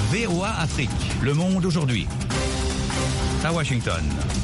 VOA Afrique, le monde aujourd'hui. À Washington.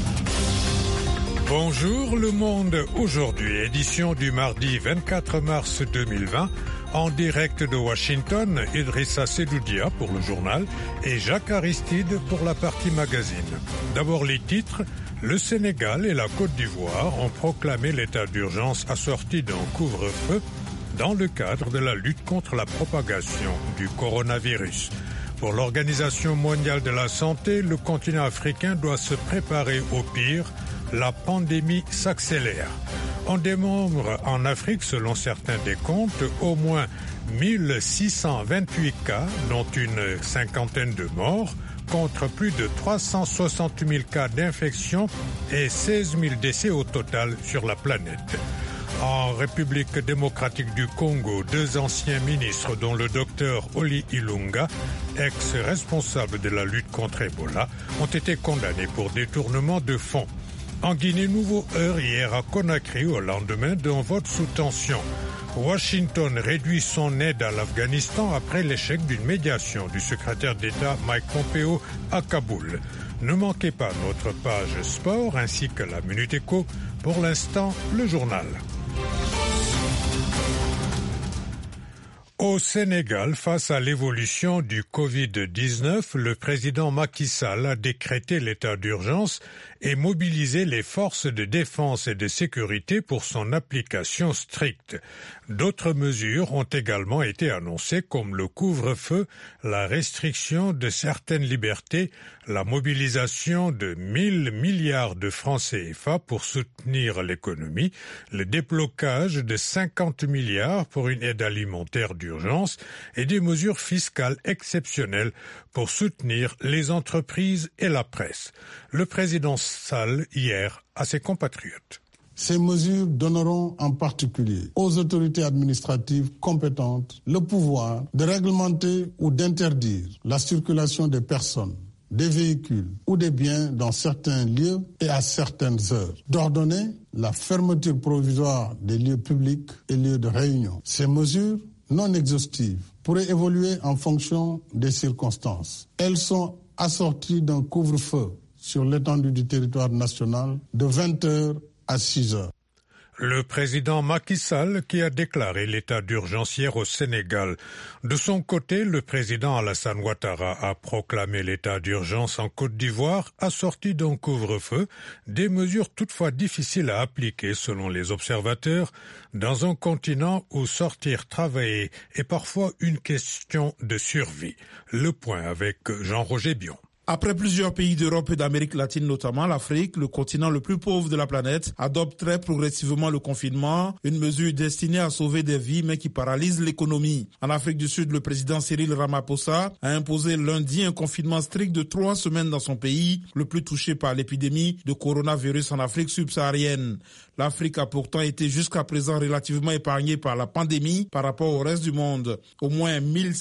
Bonjour le monde aujourd'hui, édition du mardi 24 mars 2020. En direct de Washington, Idrissa Sedoudia pour le journal et Jacques Aristide pour la partie magazine. D'abord les titres. Le Sénégal et la Côte d'Ivoire ont proclamé l'état d'urgence assorti d'un couvre-feu dans le cadre de la lutte contre la propagation du coronavirus. Pour l'Organisation mondiale de la santé, le continent africain doit se préparer au pire. La pandémie s'accélère. On dénombre en Afrique, selon certains décomptes, au moins 1628 cas, dont une cinquantaine de morts, contre plus de 360 000 cas d'infection et 16 000 décès au total sur la planète. En République démocratique du Congo, 2 anciens ministres, dont le docteur Oli Ilunga, ex-responsable de la lutte contre Ebola, ont été condamnés pour détournement de fonds. En Guinée, nouveau heurt hier à Conakry au lendemain d'un vote sous tension. Washington réduit son aide à l'Afghanistan après l'échec d'une médiation du secrétaire d'État Mike Pompeo à Kaboul. Ne manquez pas notre page sport ainsi que la Minute Éco. Pour l'instant, le journal. Au Sénégal, face à l'évolution du Covid-19, le président Macky Sall a décrété l'état d'urgence et mobilisé les forces de défense et de sécurité pour son application stricte. D'autres mesures ont également été annoncées comme le couvre-feu, la restriction de certaines libertés, la mobilisation de 1 000 milliards de francs CFA pour soutenir l'économie, le déblocage de 50 milliards pour une aide alimentaire d'urgence et des mesures fiscales exceptionnelles pour soutenir les entreprises et la presse. Le président Sall, hier, à ses compatriotes. Ces mesures donneront en particulier aux autorités administratives compétentes le pouvoir de réglementer ou d'interdire la circulation des personnes, des véhicules ou des biens dans certains lieux et à certaines heures, d'ordonner la fermeture provisoire des lieux publics et lieux de réunion. Ces mesures non exhaustives pourraient évoluer en fonction des circonstances. Elles sont assorties d'un couvre-feu sur l'étendue du territoire national de 20h à 6h. Le président Macky Sall qui a déclaré l'état d'urgence hier au Sénégal. De son côté, le président Alassane Ouattara a proclamé l'état d'urgence en Côte d'Ivoire, assorti d'un couvre-feu, des mesures toutefois difficiles à appliquer selon les observateurs, dans un continent où sortir travailler est parfois une question de survie. Le point avec Jean-Roger Bion. Après plusieurs pays d'Europe et d'Amérique latine, notamment l'Afrique, le continent le plus pauvre de la planète, adopte très progressivement le confinement, une mesure destinée à sauver des vies mais qui paralyse l'économie. En Afrique du Sud, le président Cyril Ramaphosa a imposé lundi un confinement strict de 3 semaines dans son pays, le plus touché par l'épidémie de coronavirus en Afrique subsaharienne. L'Afrique a pourtant été jusqu'à présent relativement épargnée par la pandémie par rapport au reste du monde. Au moins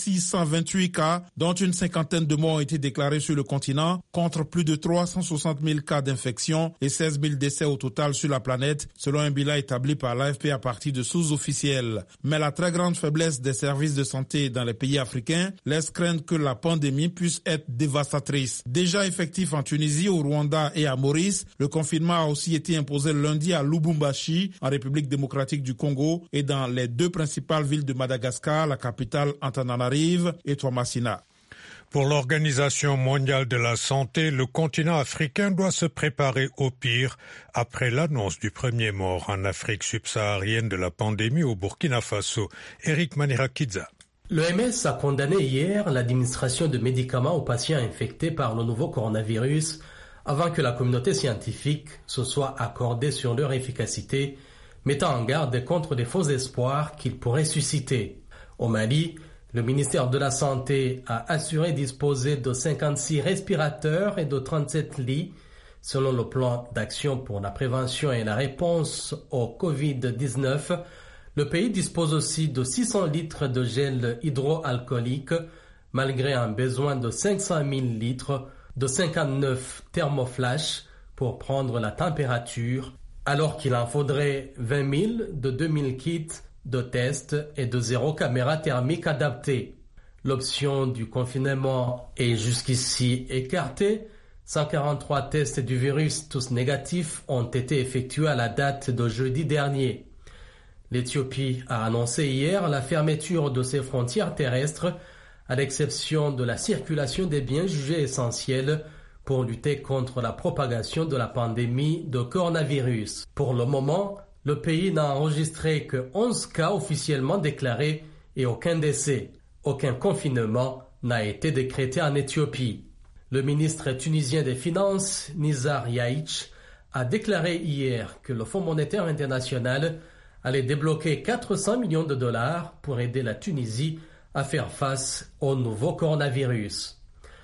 1628 cas, dont une cinquantaine de morts ont été déclarés sur le continent, contre plus de 360 000 cas d'infection et 16 000 décès au total sur la planète, selon un bilan établi par l'AFP à partir de sources officielles. Mais la très grande faiblesse des services de santé dans les pays africains laisse craindre que la pandémie puisse être dévastatrice. Déjà effectif en Tunisie, au Rwanda et à Maurice, le confinement a aussi été imposé lundi à Lubumbashi, en République démocratique du Congo, et dans les 2 principales villes de Madagascar, la capitale Antananarive et Toamasina. Pour l'Organisation mondiale de la santé, le continent africain doit se préparer au pire après l'annonce du premier mort en Afrique subsaharienne de la pandémie au Burkina Faso. Eric Manirakidza. L'OMS a condamné hier l'administration de médicaments aux patients infectés par le nouveau coronavirus avant que la communauté scientifique se soit accordée sur leur efficacité, mettant en garde contre des faux espoirs qu'ils pourraient susciter. Au Mali, le ministère de la Santé a assuré disposer de 56 respirateurs et de 37 lits, selon le plan d'action pour la prévention et la réponse au Covid-19. Le pays dispose aussi de 600 litres de gel hydroalcoolique, malgré un besoin de 500 000 litres, de 59 thermoflash pour prendre la température, alors qu'il en faudrait 20 000 de 2000 kits de tests et de 0 caméra thermique adaptée. L'option du confinement est jusqu'ici écartée. 143 tests du virus, tous négatifs, ont été effectués à la date de jeudi dernier. L'Éthiopie a annoncé hier la fermeture de ses frontières terrestres, à l'exception de la circulation des biens jugés essentiels pour lutter contre la propagation de la pandémie de coronavirus. Pour le moment, le pays n'a enregistré que 11 cas officiellement déclarés et aucun décès. Aucun confinement n'a été décrété en Éthiopie. Le ministre tunisien des Finances, Nizar Yaïch, a déclaré hier que le Fonds monétaire international allait débloquer 400 millions de dollars pour aider la Tunisie à faire face au nouveau coronavirus.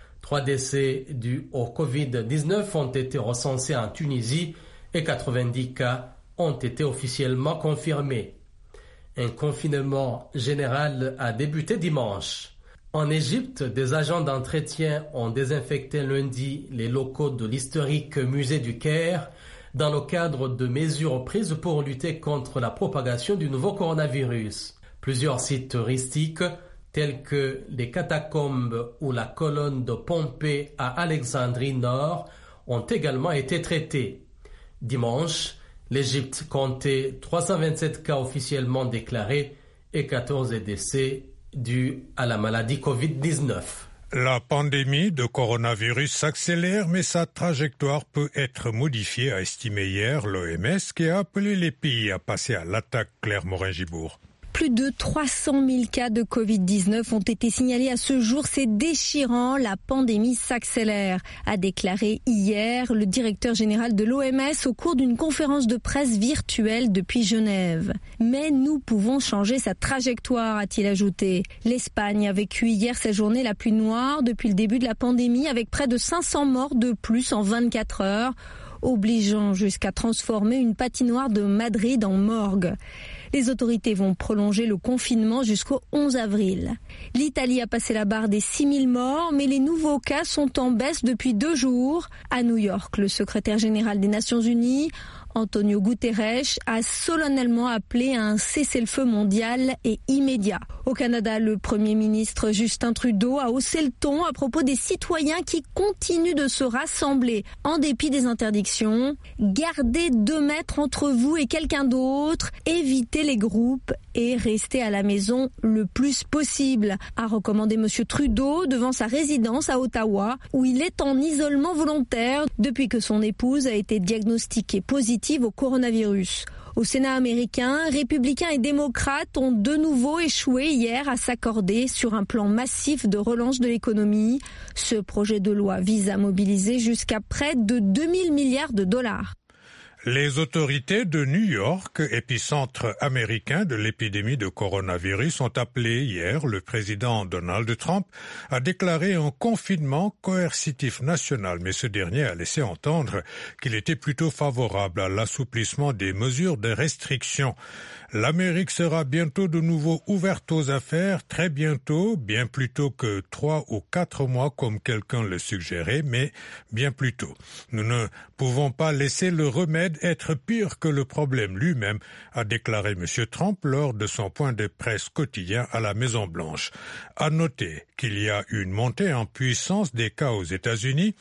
3 décès dus au Covid-19 ont été recensés en Tunisie et 90 cas ont été officiellement confirmés. Un confinement général a débuté dimanche. En Égypte, des agents d'entretien ont désinfecté lundi les locaux de l'historique musée du Caire dans le cadre de mesures prises pour lutter contre la propagation du nouveau coronavirus. Plusieurs sites touristiques, tels que les catacombes ou la colonne de Pompée à Alexandrie Nord, ont également été traités. Dimanche, l'Égypte comptait 327 cas officiellement déclarés et 14 décès dus à la maladie Covid-19. La pandémie de coronavirus s'accélère, mais sa trajectoire peut être modifiée, a estimé hier l'OMS, qui a appelé les pays à passer à l'attaque. Claire Morin-Gibourg. Plus de 300 000 cas de Covid-19 ont été signalés à ce jour. C'est déchirant, la pandémie s'accélère, a déclaré hier le directeur général de l'OMS au cours d'une conférence de presse virtuelle depuis Genève. Mais nous pouvons changer sa trajectoire, a-t-il ajouté. L'Espagne a vécu hier sa journée la plus noire depuis le début de la pandémie, avec près de 500 morts de plus en 24 heures, obligeant jusqu'à transformer une patinoire de Madrid en morgue. Les autorités vont prolonger le confinement jusqu'au 11 avril. L'Italie a passé la barre des 6 000 morts, mais les nouveaux cas sont en baisse depuis 2 jours. À New York, le secrétaire général des Nations Unies, Antonio Guterres, a solennellement appelé à un cessez-le-feu mondial et immédiat. Au Canada, le Premier ministre Justin Trudeau a haussé le ton à propos des citoyens qui continuent de se rassembler en dépit des interdictions. Gardez 2 mètres entre vous et quelqu'un d'autre, évitez les groupes et restez à la maison le plus possible, a recommandé M. Trudeau devant sa résidence à Ottawa, où il est en isolement volontaire depuis que son épouse a été diagnostiquée positive au coronavirus. Au Sénat américain, républicains et démocrates ont de nouveau échoué hier à s'accorder sur un plan massif de relance de l'économie. Ce projet de loi vise à mobiliser jusqu'à près de 2 000 milliards de dollars. Les autorités de New York, épicentre américain de l'épidémie de coronavirus, ont appelé hier le président Donald Trump à déclarer un confinement coercitif national, mais ce dernier a laissé entendre qu'il était plutôt favorable à l'assouplissement des mesures de restriction. L'Amérique sera bientôt de nouveau ouverte aux affaires, très bientôt, bien plus tôt que 3 ou 4 mois comme quelqu'un le suggérait, mais bien plus tôt. Nous ne pouvons pas laisser le remède être pire que le problème lui-même, a déclaré M. Trump lors de son point de presse quotidien à la Maison-Blanche. À noter qu'il y a une montée en puissance des cas aux États-Unis,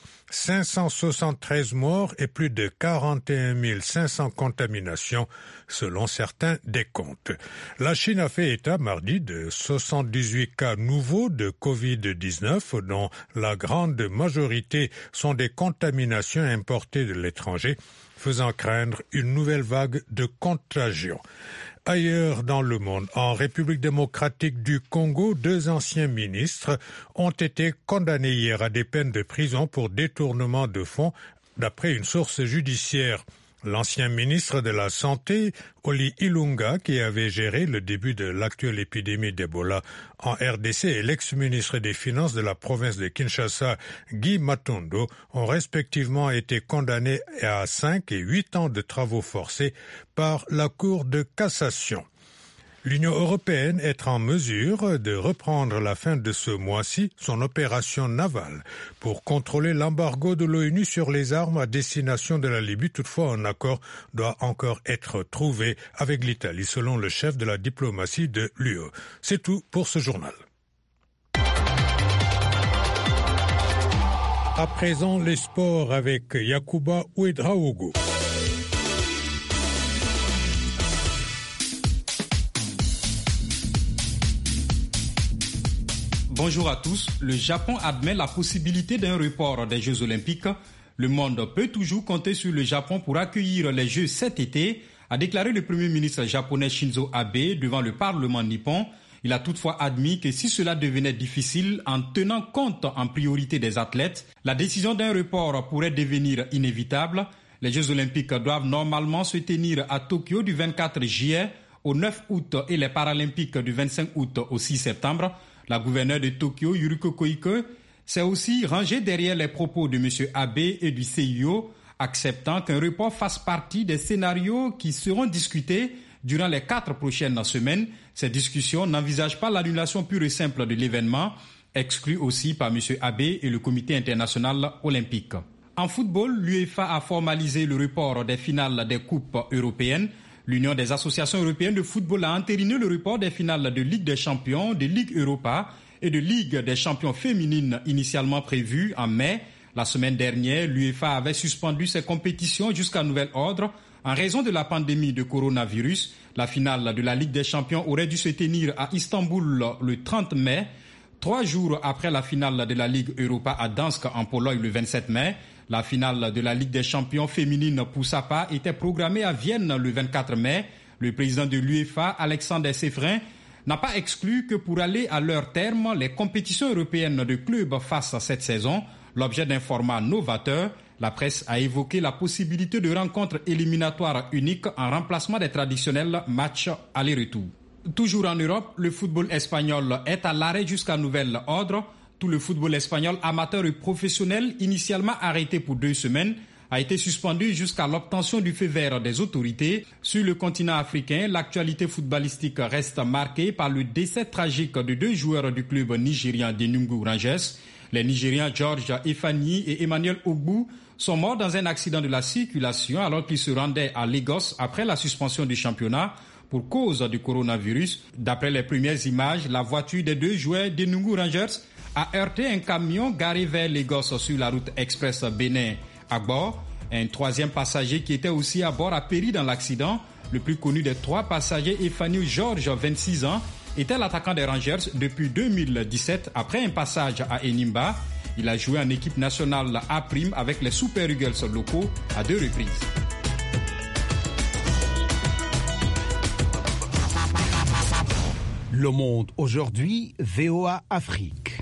573 morts et plus de 41 500 contaminations selon certains décomptes. La Chine a fait état mardi de 78 cas nouveaux de Covid-19 dont la grande majorité sont des contaminations importées de l'étranger, faisant craindre une nouvelle vague de contagion. Ailleurs dans le monde, en République démocratique du Congo, 2 anciens ministres ont été condamnés hier à des peines de prison pour détournement de fonds, d'après une source judiciaire. L'ancien ministre de la Santé, Oli Ilunga, qui avait géré le début de l'actuelle épidémie d'Ebola en RDC, et l'ex-ministre des Finances de la province de Kinshasa, Guy Matondo, ont respectivement été condamnés à 5 et 8 ans de travaux forcés par la Cour de cassation. L'Union européenne est en mesure de reprendre la fin de ce mois-ci son opération navale pour contrôler l'embargo de l'ONU sur les armes à destination de la Libye. Toutefois, un accord doit encore être trouvé avec l'Italie, selon le chef de la diplomatie de l'UE. C'est tout pour ce journal. À présent, les sports avec Yacouba Ouedraogo. Bonjour à tous. Le Japon admet la possibilité d'un report des Jeux Olympiques. Le monde peut toujours compter sur le Japon pour accueillir les Jeux cet été, a déclaré le Premier ministre japonais Shinzo Abe devant le Parlement nippon. Il a toutefois admis que si cela devenait difficile en tenant compte en priorité des athlètes, la décision d'un report pourrait devenir inévitable. Les Jeux Olympiques doivent normalement se tenir à Tokyo du 24 juillet au 9 août et les Paralympiques du 25 août au 6 septembre. La gouverneure de Tokyo, Yuriko Koike, s'est aussi rangée derrière les propos de M. Abe et du CIO, acceptant qu'un report fasse partie des scénarios qui seront discutés durant les 4 prochaines semaines. Ces discussions n'envisagent pas l'annulation pure et simple de l'événement, exclue aussi par M. Abe et le Comité international olympique. En football, l'UEFA a formalisé le report des finales des coupes européennes. L'Union des associations européennes de football a entériné le report des finales de Ligue des champions, de Ligue Europa et de Ligue des champions féminines initialement prévues en mai. La semaine dernière, l'UEFA avait suspendu ses compétitions jusqu'à nouvel ordre. En raison de la pandémie de coronavirus, la finale de la Ligue des champions aurait dû se tenir à Istanbul le 30 mai, 3 jours après la finale de la Ligue Europa à Gdansk en Pologne le 27 mai. La finale de la Ligue des champions féminines pour sa part était programmée à Vienne le 24 mai. Le président de l'UEFA, Alexander Seferin, n'a pas exclu que pour aller à leur terme, les compétitions européennes de clubs fassent cette saison l'objet d'un format novateur. La presse a évoqué la possibilité de rencontres éliminatoires uniques en remplacement des traditionnels matchs aller-retour. Toujours en Europe, le football espagnol est à l'arrêt jusqu'à nouvel ordre. Tout le football espagnol amateur et professionnel, initialement arrêté pour 2 semaines, a été suspendu jusqu'à l'obtention du feu vert des autorités. Sur le continent africain, l'actualité footballistique reste marquée par le décès tragique de 2 joueurs du club nigérian d'Enugu Rangers. Les Nigérians George Efani et Emmanuel Ogbu sont morts dans un accident de la circulation alors qu'ils se rendaient à Lagos après la suspension du championnat pour cause du coronavirus. D'après les premières images, la voiture des 2 joueurs d'Enugu Rangers a heurté un camion garé vers Lagos sur la route express Benin-Agbor. Un 3e passager qui était aussi à bord a péri dans l'accident. Le plus connu des 3 passagers, Efani George, 26 ans, était l'attaquant des Rangers depuis 2017 après un passage à Enimba. Il a joué en équipe nationale A' avec les Super Eagles locaux à 2 reprises. Le Monde aujourd'hui, VOA Afrique.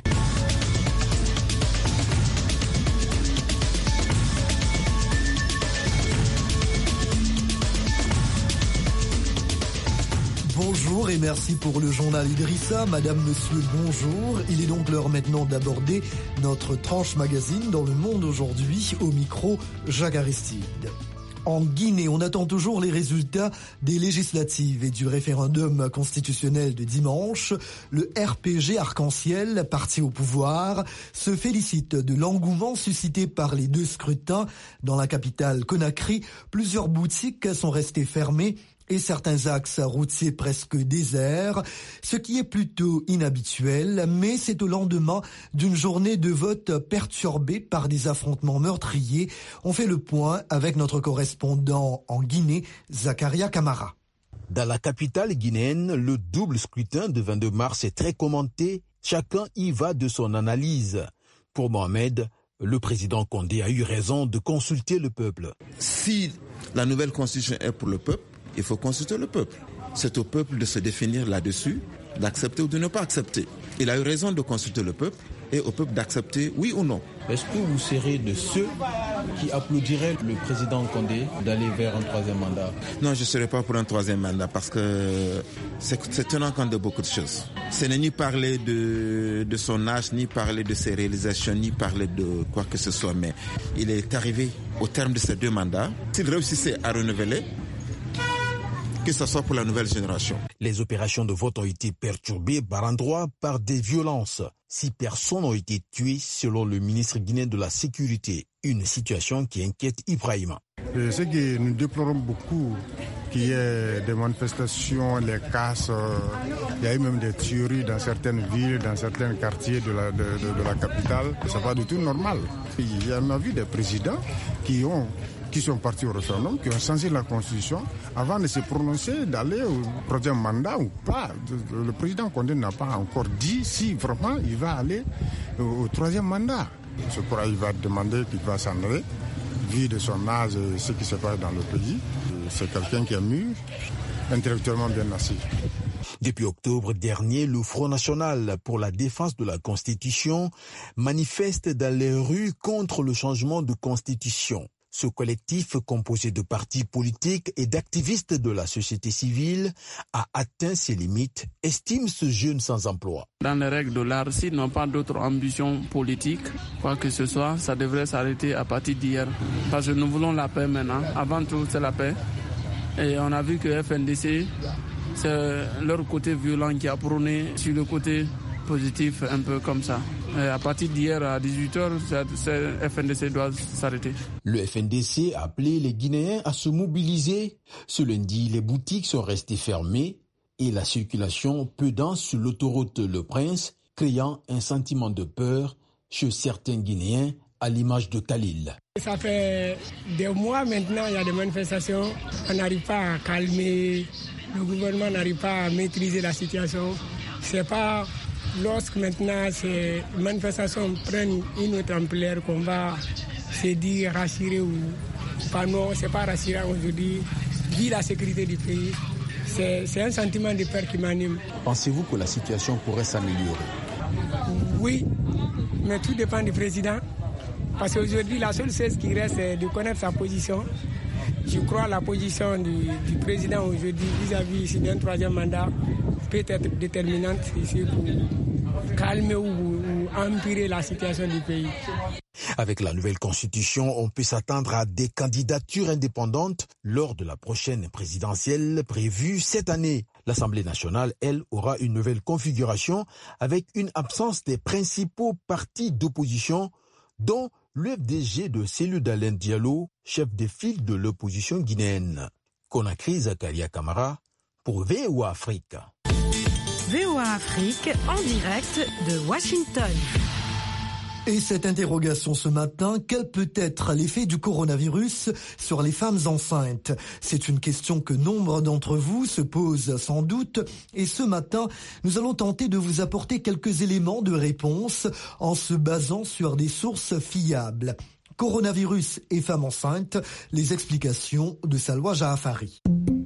Bonjour et merci pour le journal Idrissa. Madame, monsieur, bonjour. Il est donc l'heure maintenant d'aborder notre tranche magazine dans Le Monde aujourd'hui. Au micro, Jacques Aristide. En Guinée, on attend toujours les résultats des législatives et du référendum constitutionnel de dimanche. Le RPG Arc-en-Ciel, parti au pouvoir, se félicite de l'engouement suscité par les 2 scrutins. Dans la capitale Conakry, plusieurs boutiques sont restées fermées et certains axes routiers presque déserts, ce qui est plutôt inhabituel, mais c'est au lendemain d'une journée de vote perturbée par des affrontements meurtriers. On fait le point avec notre correspondant en Guinée, Zakaria Kamara. Dans la capitale guinéenne, le double scrutin de 22 mars est très commenté. Chacun y va de son analyse. Pour Mohamed, le président Condé a eu raison de consulter le peuple. Si la nouvelle constitution est pour le peuple, il faut consulter le peuple. C'est au peuple de se définir là-dessus, d'accepter ou de ne pas accepter. Il a eu raison de consulter le peuple et au peuple d'accepter oui ou non. Est-ce que vous serez de ceux qui applaudiraient le président Condé d'aller vers un 3e mandat? Non, je ne serai pas pour un 3e mandat parce que c'est tenant compte de beaucoup de choses. Ce n'est ni parler de son âge, ni parler de ses réalisations, ni parler de quoi que ce soit. Mais il est arrivé au terme de ces 2 mandats. S'il réussissait à renouveler, que ce soit pour la nouvelle génération. Les opérations de vote ont été perturbées par endroits par des violences. 6 personnes ont été tuées selon le ministre guinéen de la Sécurité. Une situation qui inquiète Ibrahima. Ce que nous déplorons beaucoup, qu'il y ait des manifestations, les casses. Il y a eu même des tueries dans certaines villes, dans certains quartiers de la capitale. Ce n'est pas du tout normal. Il y en a vu des présidents qui sont partis au référendum, qui ont changé la constitution avant de se prononcer d'aller au troisième mandat ou pas. Le président Condé n'a pas encore dit si vraiment il va aller au troisième mandat. Je crois qu'il va demander qu'il va s'en aller, vu de son âge et ce qui se passe dans le pays. C'est quelqu'un qui est mûr, intellectuellement bien assis. Depuis octobre dernier, le Front National pour la défense de la Constitution manifeste dans les rues contre le changement de constitution. Ce collectif, composé de partis politiques et d'activistes de la société civile, a atteint ses limites, estime ce jeune sans emploi. Dans les règles de l'art, s'ils n'ont pas d'autres ambitions politiques, quoi que ce soit, ça devrait s'arrêter à partir d'hier. Parce que nous voulons la paix maintenant. Avant tout, c'est la paix. Et on a vu que FNDC, c'est leur côté violent qui a prôné sur le côté positif, un peu comme ça. Et à partir d'hier à 18h, FNDC doit s'arrêter. Le FNDC a appelé les Guinéens à se mobiliser. Ce lundi, les boutiques sont restées fermées et la circulation peu dense sur l'autoroute Le Prince, créant un sentiment de peur chez certains Guinéens, à l'image de Khalil. Ça fait des mois maintenant, il y a des manifestations. On n'arrive pas à calmer, le gouvernement n'arrive pas à maîtriser la situation. C'est pas lorsque maintenant ces manifestations prennent une autre ampleur qu'on va se dire rassurer ou pas. Non, c'est pas rassurant aujourd'hui. Vu la sécurité du pays, c'est un sentiment de peur qui m'anime. Pensez-vous que la situation pourrait s'améliorer? Oui, mais tout dépend du président. Parce qu'aujourd'hui, la seule chose qui reste, c'est de connaître sa position. Je crois que la position du président aujourd'hui vis-à-vis d'un troisième mandat peut être déterminante ici pour calmer ou empirer la situation du pays. Avec la nouvelle constitution, on peut s'attendre à des candidatures indépendantes lors de la prochaine présidentielle prévue cette année. L'Assemblée nationale, elle, aura une nouvelle configuration avec une absence des principaux partis d'opposition, dont l'UFDG de Cellou Dalein Diallo, chef de file de l'opposition guinéenne. Conakry, Zakaria Kamara, pour VOA Afrique. VOA Afrique, en direct de Washington. Et cette interrogation ce matin, quel peut être l'effet du coronavirus sur les femmes enceintes? C'est une question que nombre d'entre vous se posent sans doute. Et ce matin, nous allons tenter de vous apporter quelques éléments de réponse en se basant sur des sources fiables. Coronavirus et femmes enceintes, les explications de Salwa Jaafari.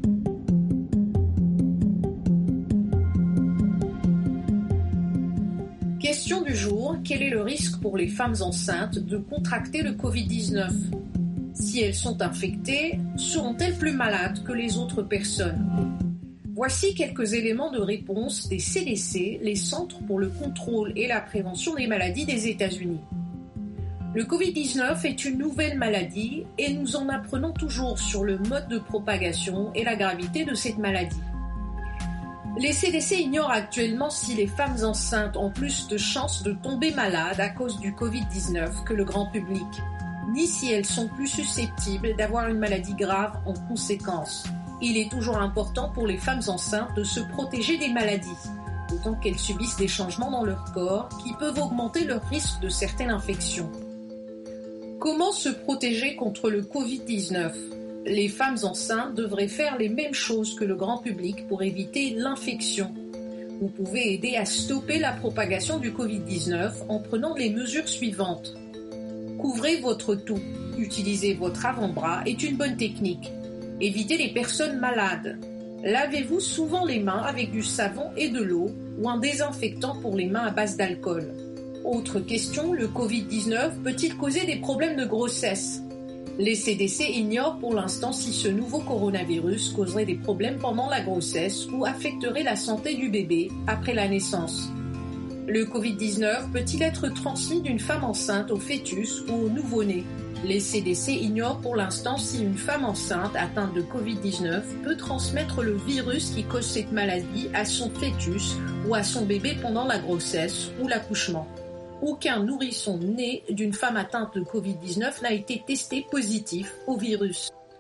Question du jour, quel est le risque pour les femmes enceintes de contracter le Covid-19 ? Si elles sont infectées, seront-elles plus malades que les autres personnes ? Voici quelques éléments de réponse des CDC, les Centres pour le contrôle et la prévention des maladies des États-Unis. Le Covid-19 est une nouvelle maladie et nous en apprenons toujours sur le mode de propagation et la gravité de cette maladie. Les CDC ignorent actuellement si les femmes enceintes ont plus de chances de tomber malades à cause du Covid-19 que le grand public, ni si elles sont plus susceptibles d'avoir une maladie grave en conséquence. Il est toujours important pour les femmes enceintes de se protéger des maladies, d'autant qu'elles subissent des changements dans leur corps qui peuvent augmenter leur risque de certaines infections. Comment se protéger contre le Covid-19 ? Les femmes enceintes devraient faire les mêmes choses que le grand public pour éviter l'infection. Vous pouvez aider à stopper la propagation du Covid-19 en prenant les mesures suivantes. Couvrez votre toux. Utiliser votre avant-bras est une bonne technique. Évitez les personnes malades. Lavez-vous souvent les mains avec du savon et de l'eau ou un désinfectant pour les mains à base d'alcool. Autre question, le Covid-19 peut-il causer des problèmes de grossesse ? Les CDC ignorent pour l'instant si ce nouveau coronavirus causerait des problèmes pendant la grossesse ou affecterait la santé du bébé après la naissance. Le Covid-19 peut-il être transmis d'une femme enceinte au fœtus ou au nouveau-né ? Les CDC ignorent pour l'instant si une femme enceinte atteinte de Covid-19 peut transmettre le virus qui cause cette maladie à son fœtus ou à son bébé pendant la grossesse ou l'accouchement. Aucun nourrisson né d'une femme atteinte de Covid-19 n'a été testé positif au virus.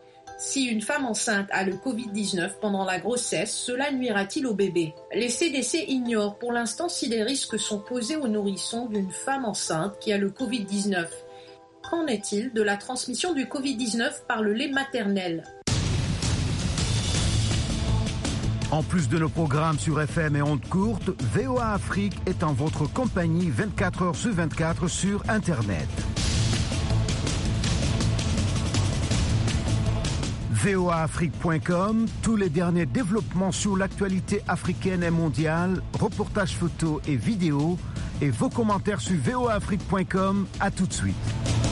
Si une femme enceinte a le Covid-19 pendant la grossesse, cela nuira-t-il au bébé? Les CDC ignorent pour l'instant si les risques sont posés aux nourrissons d'une femme enceinte qui a le Covid-19. Qu'en est-il de la transmission du Covid-19 par le lait maternel? En plus de nos programmes sur FM et ondes courtes, VOA Afrique est en votre compagnie 24 heures sur 24 sur Internet. voaafrique.com, tous les derniers développements sur l'actualité africaine et mondiale, reportages photos et vidéos, et vos commentaires sur voaafrique.com. À tout de suite.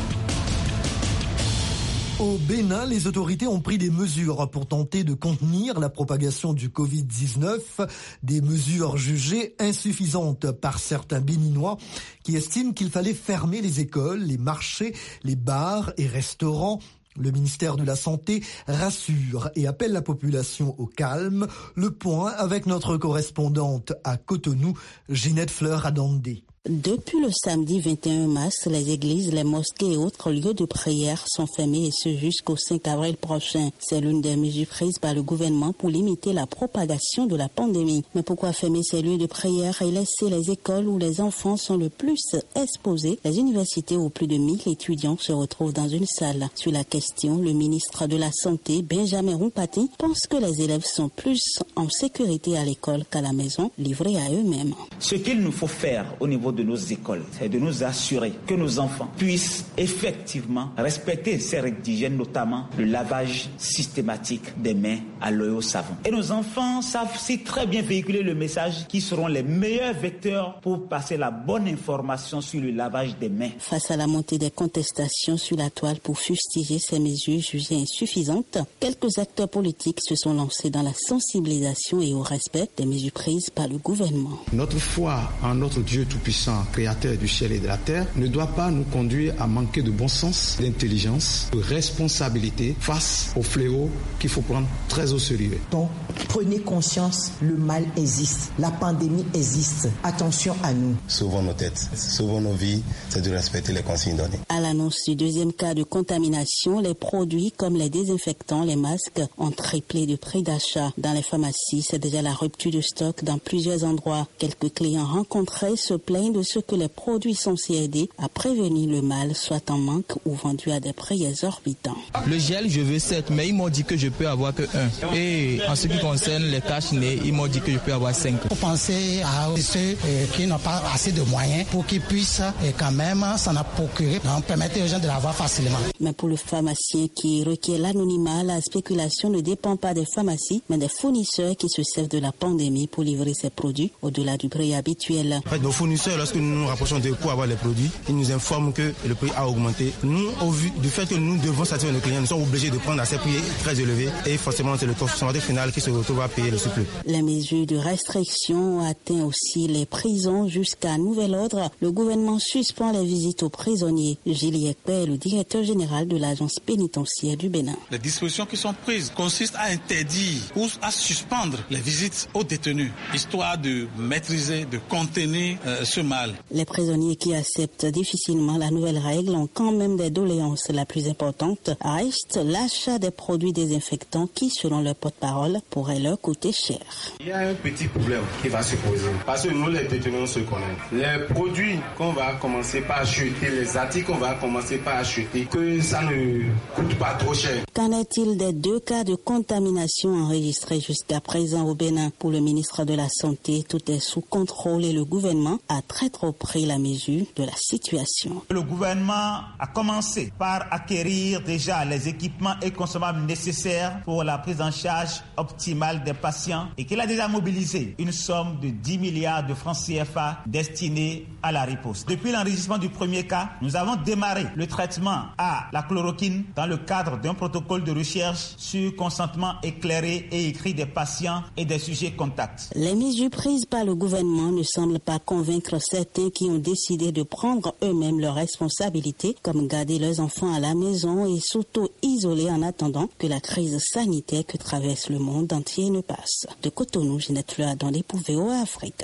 Au Bénin, les autorités ont pris des mesures pour tenter de contenir la propagation du Covid-19, des mesures jugées insuffisantes par certains Béninois qui estiment qu'il fallait fermer les écoles, les marchés, les bars et restaurants. Le ministère de la Santé rassure et appelle la population au calme. Le point avec notre correspondante à Cotonou, Ginette Fleur-Adandé. Depuis le samedi 21 mars, les églises, les mosquées et autres lieux de prière sont fermés et ce jusqu'au 5 avril prochain. C'est l'une des mesures prises par le gouvernement pour limiter la propagation de la pandémie. Mais pourquoi fermer ces lieux de prière et laisser les écoles où les enfants sont le plus exposés? Les universités où plus de 1000 étudiants se retrouvent dans une salle. Sur la question, le ministre de la Santé, Benjamin Rumpati, pense que les élèves sont plus en sécurité à l'école qu'à la maison, livrés à eux-mêmes. Ce qu'il nous faut faire au niveau de nos écoles, c'est de nous assurer que nos enfants puissent effectivement respecter ces règles d'hygiène, notamment le lavage systématique des mains à l'eau et au savon. Et nos enfants savent si très bien véhiculer le message qui seront les meilleurs vecteurs pour passer la bonne information sur le lavage des mains. Face à la montée des contestations sur la toile pour fustiger ces mesures jugées insuffisantes, quelques acteurs politiques se sont lancés dans la sensibilisation et au respect des mesures prises par le gouvernement. Notre foi en notre Dieu tout-puissant, créateur du ciel et de la terre, ne doit pas nous conduire à manquer de bon sens, d'intelligence, de responsabilité face au fléau qu'il faut prendre très au sérieux. Donc, prenez conscience, le mal existe, la pandémie existe. Attention à nous. Sauvons nos têtes, sauvons nos vies, c'est de respecter les consignes données. À l'annonce du deuxième cas de contamination, les produits comme les désinfectants, les masques ont triplé de prix d'achat. Dans les pharmacies, c'est déjà la rupture de stock dans plusieurs endroits. Quelques clients rencontrés se plaignent de ce que les produits censés aider à prévenir le mal soient en manque ou vendus à des prix exorbitants. Le gel, je veux 7, mais ils m'ont dit que je peux avoir que 1. Et en ce qui concerne les cache-nez, ils m'ont dit que je peux avoir 5. Il faut penser à ceux qui n'ont pas assez de moyens pour qu'ils puissent quand même s'en procurer, donc permettre aux gens de l'avoir facilement. Mais pour le pharmacien qui requiert l'anonymat, la spéculation ne dépend pas des pharmacies, mais des fournisseurs qui se servent de la pandémie pour livrer ces produits au-delà du prix habituel. En fait, nos fournisseurs, lorsque nous nous rapprochons d'eux pour avoir les produits, ils nous informent que le prix a augmenté. Nous, au vu du fait que nous devons satisfaire nos clients, nous sommes obligés de prendre à ces prix très élevés et forcément c'est le consommateur final qui se retrouve à payer le surplus. Les mesures de restriction ont atteint aussi les prisons jusqu'à nouvel ordre. Le gouvernement suspend les visites aux prisonniers. Gilles Yekpe est le directeur général de l'agence pénitentiaire du Bénin. Les dispositions qui sont prises consistent à interdire ou à suspendre les visites aux détenus, histoire de maîtriser, de contenir ce mal. Les prisonniers qui acceptent difficilement la nouvelle règle ont quand même des doléances. La plus importante reste l'achat des produits désinfectants qui, selon leur porte-parole, pourraient leur coûter cher. Il y a un petit problème qui va se poser parce que nous, les détenus, se connaissent. Les produits qu'on va commencer par acheter, les articles qu'on va commencer par acheter, que ça ne coûte pas trop cher. Qu'en est-il des 2 cas de contamination enregistrés jusqu'à présent au Bénin? Pour le ministre de la Santé, tout est sous contrôle et le gouvernement a très trop pris la mesure de la situation. Le gouvernement a commencé par acquérir déjà les équipements et consommables nécessaires pour la prise en charge optimale des patients et qu'il a déjà mobilisé une somme de 10 milliards de francs CFA destinée à la riposte. Depuis l'enregistrement du premier cas, nous avons démarré le traitement à la chloroquine dans le cadre d'un protocole de recherche sur consentement éclairé et écrit des patients et des sujets contacts. Les mesures prises par le gouvernement ne semblent pas convaincre certains qui ont décidé de prendre eux-mêmes leurs responsabilités, comme garder leurs enfants à la maison et s'auto-isoler en attendant que la crise sanitaire que traverse le monde entier ne passe. De Cotonou, Ginette Fleur-Adandé pour VOA Afrique.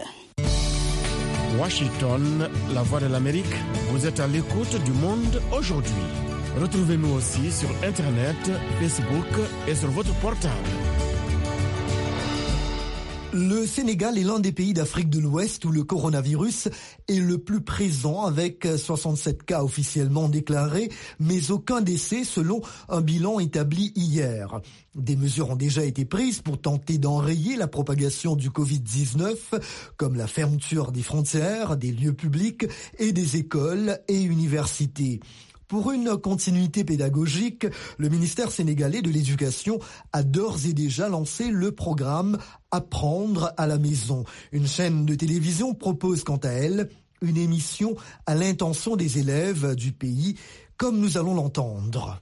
Washington, la voix de l'Amérique, vous êtes à l'écoute du monde aujourd'hui. Retrouvez-nous aussi sur Internet, Facebook et sur votre portable. Le Sénégal est l'un des pays d'Afrique de l'Ouest où le coronavirus est le plus présent, avec 67 cas officiellement déclarés, mais aucun décès selon un bilan établi hier. Des mesures ont déjà été prises pour tenter d'enrayer la propagation du Covid-19, comme la fermeture des frontières, des lieux publics et des écoles et universités. Pour une continuité pédagogique, le ministère sénégalais de l'Éducation a d'ores et déjà lancé le programme Apprendre à la maison. Une chaîne de télévision propose quant à elle une émission à l'intention des élèves du pays, comme nous allons l'entendre.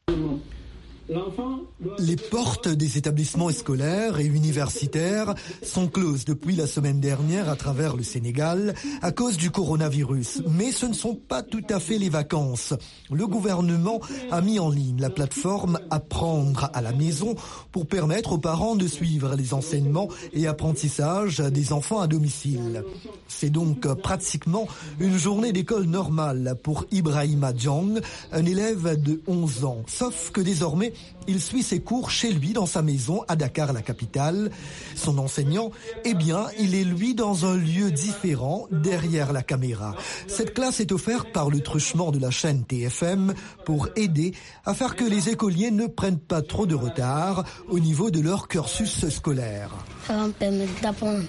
Les portes des établissements scolaires et universitaires sont closes depuis la semaine dernière à travers le Sénégal à cause du coronavirus. Mais ce ne sont pas tout à fait les vacances. Le gouvernement a mis en ligne la plateforme Apprendre à la maison pour permettre aux parents de suivre les enseignements et apprentissages des enfants à domicile. C'est donc pratiquement une journée d'école normale pour Ibrahima Diong, un élève de 11 ans. Sauf que désormais, il suit ses cours chez lui dans sa maison à Dakar, la capitale. Son enseignant, il est lui dans un lieu différent, derrière la caméra. Cette classe est offerte par le truchement de la chaîne TFM pour aider à faire que les écoliers ne prennent pas trop de retard au niveau de leur cursus scolaire. Ça va me permettre d'apprendre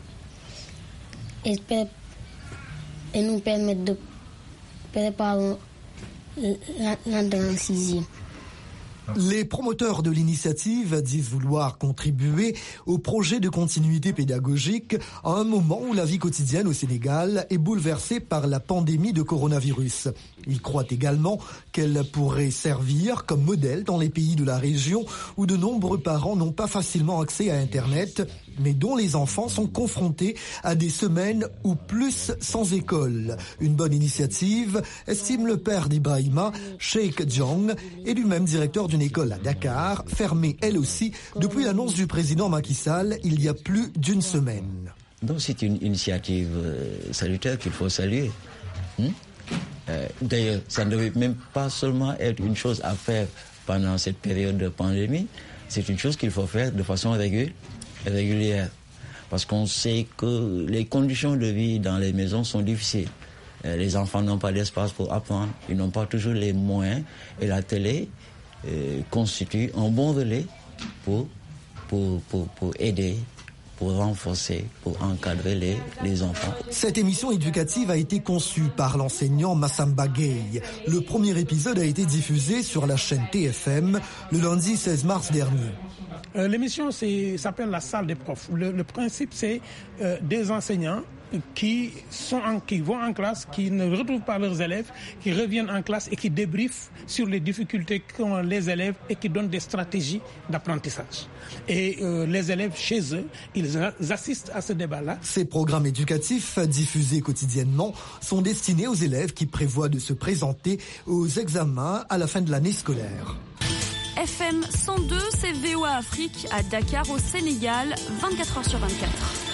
et nous permettre de préparer l'entrée en sixième. Les promoteurs de l'initiative disent vouloir contribuer au projet de continuité pédagogique à un moment où la vie quotidienne au Sénégal est bouleversée par la pandémie de coronavirus. Ils croient également qu'elle pourrait servir comme modèle dans les pays de la région où de nombreux parents n'ont pas facilement accès à Internet, mais dont les enfants sont confrontés à des semaines ou plus sans école. Une bonne initiative, estime le père d'Ibrahima, Cheikh Diong, et lui-même directeur d'une école à Dakar, fermée elle aussi depuis l'annonce du président Macky Sall il y a plus d'une semaine. Donc c'est une initiative salutaire qu'il faut saluer. D'ailleurs, ça ne devait même pas seulement être une chose à faire pendant cette période de pandémie, c'est une chose qu'il faut faire de façon régulière. Parce qu'on sait que les conditions de vie dans les maisons sont difficiles. Les enfants n'ont pas d'espace pour apprendre, ils n'ont pas toujours les moyens, et la télé constitue un bon relais pour aider, pour renforcer, pour encadrer les enfants. Cette émission éducative a été conçue par l'enseignant Massamba Gueye. Le premier épisode a été diffusé sur la chaîne TFM le lundi 16 mars dernier. L'émission s'appelle La salle des profs. Le principe, c'est des enseignants qui vont en classe, qui ne retrouvent pas leurs élèves, qui reviennent en classe et qui débriefent sur les difficultés qu'ont les élèves et qui donnent des stratégies d'apprentissage. Et les élèves, chez eux, ils assistent à ce débat-là. Ces programmes éducatifs diffusés quotidiennement sont destinés aux élèves qui prévoient de se présenter aux examens à la fin de l'année scolaire. FM 102, c'est VOA Afrique à Dakar au Sénégal, 24h sur 24.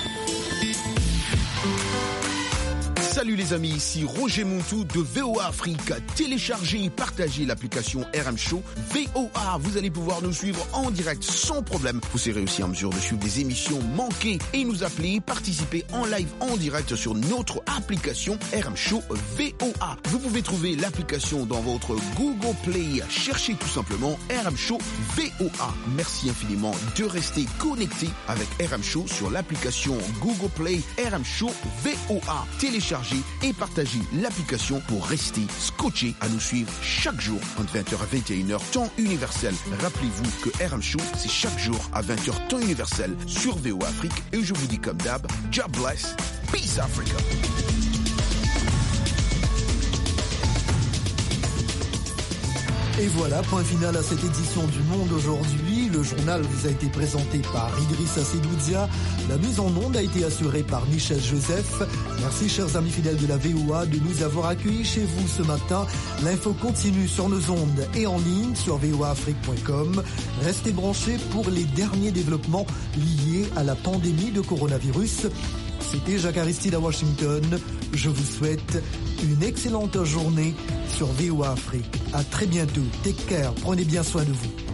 Salut les amis, ici Roger Montou de VOA Afrique. Téléchargez et partagez l'application RM Show VOA. Vous allez pouvoir nous suivre en direct sans problème. Vous serez aussi en mesure de suivre des émissions manquées et nous appeler, participer en live en direct sur notre application RM Show VOA. Vous pouvez trouver l'application dans votre Google Play. Cherchez tout simplement RM Show VOA. Merci infiniment de rester connecté avec RM Show sur l'application Google Play RM Show VOA. Téléchargez et partagez l'application pour rester scotché à nous suivre chaque jour entre 20h à 21h temps universel. Rappelez-vous que RM Show, c'est chaque jour à 20h temps universel sur VOA Afrique. Et je vous dis comme d'hab, God bless, peace Africa. Et voilà, point final à cette édition du Monde aujourd'hui. Le journal vous a été présenté par Idrissa Sedoudia. La mise en onde a été assurée par Michel Joseph. Merci chers amis fidèles de la VOA de nous avoir accueillis chez vous ce matin. L'info continue sur nos ondes et en ligne sur voaafrique.com. Restez branchés pour les derniers développements liés à la pandémie de coronavirus. C'était Jacques Aristide à Washington. Je vous souhaite une excellente journée sur VOA Afrique. À très bientôt. Take care. Prenez bien soin de vous.